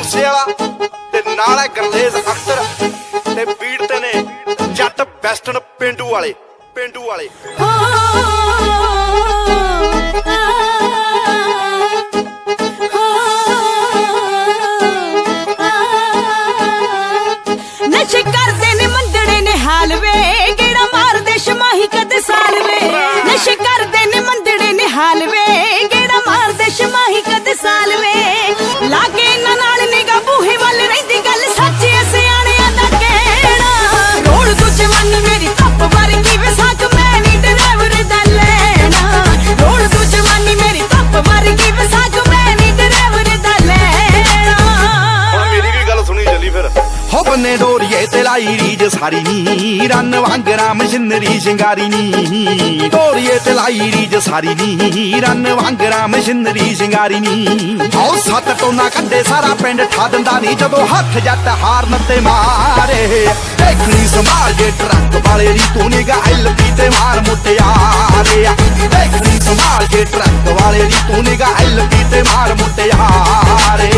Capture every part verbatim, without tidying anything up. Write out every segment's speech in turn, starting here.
मूसेवाला ते नाल है गुरलेज अख्तर ते बीट ते ने जट वेस्टर्न पेंडू वाले पेंडू वाले नशे करदे ने मंदड़े ने हाल वे गेड़ा मारदे शमाही कद साल वे नशे करदे ने मंदड़े ने हाल वे गेड़ा मारदे शमाही कद साल वे लागे ना नाल निगा बूहे वाल रहिंदी गल सच्च ऐ सियाणियां दा कहना रोड़ तू जवानी मेरी तप वर्गी वे साक मैं नी ड्राइवर दा लेना रोड़ तू जवानी मेरी तप वर्गी वे साक मैं नी ड्राइवर दा लेना हुण मेरी भी गल सुनी चली फिर हो बन्ने डोरिए ते लाई रीज सारी नी रन वांगरा मशीनरी शिंगारी नी डोरिए ते लाई रीज सारी नी रन वांगरा मशीनरी शिंगारी नी हो सत टोना कड्डे सारा पिंड ठा दिंदा नी जदों हत्थ जट हारन ते मारे देखनी संभाल जे ट्रक वाले दी तू निगा एलपी ते मार मुटियारे देखनी संभाल जे ट्रक वाले दी तू निगा एलपी ते मार मुटियारे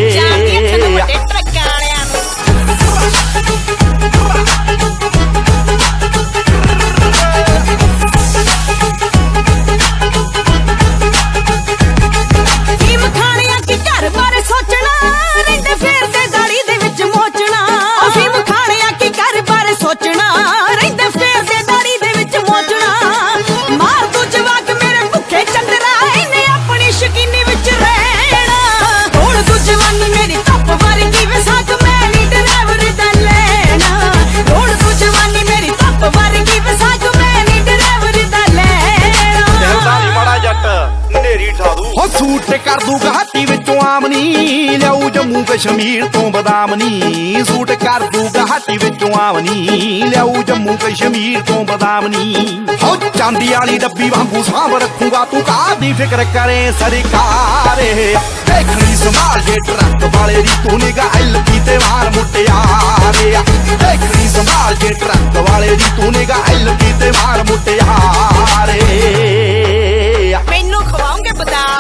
सूट कर दू घाटी विचों आमनी लियाऊ जम्मू कश्मीर तो बदाम नी सूट कर दू घाटी विचों आमनी लियाऊ जम्मू कश्मीर तो बदाम नी हो चांदी वाली डब्बी वांगू सांभ रखूंगा तू कादी फिक्र करे सरकार देखनी संभाल जे ट्रक वाले दी तू निगा एलपी ते मार मुटियारे देखनी संभाल जे ट्रक वाले दी तू निगा एलपी ते मार मुटियारे मैनू खवाओगे बदाम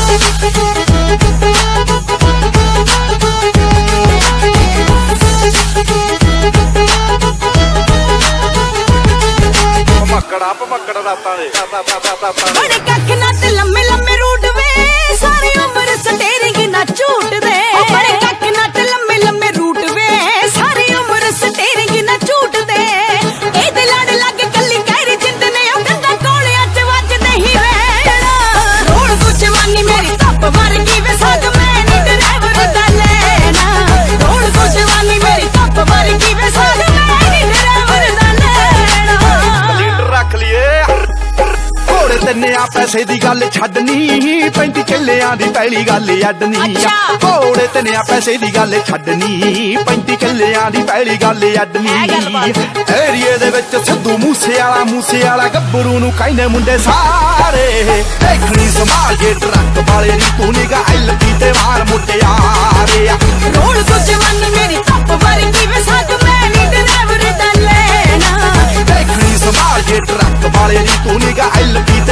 भमकड़ा भमकड़ा रातां दे बड़े कख नट लम्मे लम्मे रूट वे सारी उम्र स्टेरिंग ना झूट दे बड़े कख नट लम्मे लम्मे रूट वे सारी उम्र स्टेरिंग ना झूट दे ए दे लड़ लग कल्ली कैरी जिंद ने ओ गंगा कोलियां च वजदे ही वेड़ा रोड़ तू जवानी मेरी तप वर्गी वे साग मैं नी ड्राइवर दा लेना रोड़ तू जवानी मेरी तप वर्गी वे साग मैं नी ड्राइवर दा लेना लीडर रख लिए घोड़े तिन्निया पैसे दी गल छड्डनी पैंती किल्लियां दी पहली गल अड्डनी घोड़े तिन्निया पैसे दी गल छड्डनी पैंती किल्लियां दी पहली गल अड्डनी एरिए दे विच सिद्धू मूसे वाला मूसे वाला गब्बरू नूं कहने मुंडे सारे देखनी संभाल जे ट्रक वाले दी तू निगा एलपी ते मार मुटियारे रोड़ तू जवानी मेरी तप वर्गी वे साग मैं नी ड्राइवर दा लेना देखनी संभाल जे ट्रक वाले दी तू निगा एलपी